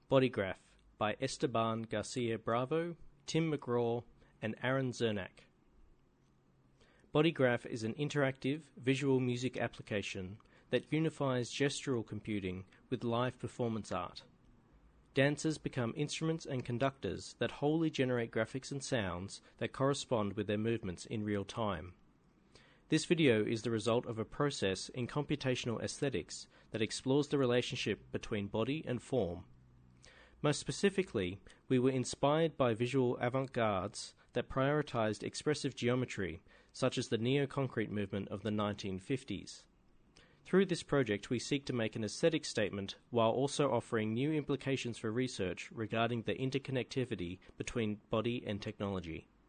Bodygraph by Esteban Garcia Bravo, Tim McGraw, and Aaron Zernak. Bodygraph is an interactive, visual music application that unifies gestural computing with live performance art. Dancers become instruments and conductors that wholly generate graphics and sounds that correspond with their movements in real time. This video is the result of a process in computational aesthetics that explores the relationship between body and form. Most specifically, we were inspired by visual avant-gardes that prioritized expressive geometry, such as the neo-concrete movement of the 1950s. Through this project, we seek to make an aesthetic statement while also offering new implications for research regarding the interconnectivity between body and technology.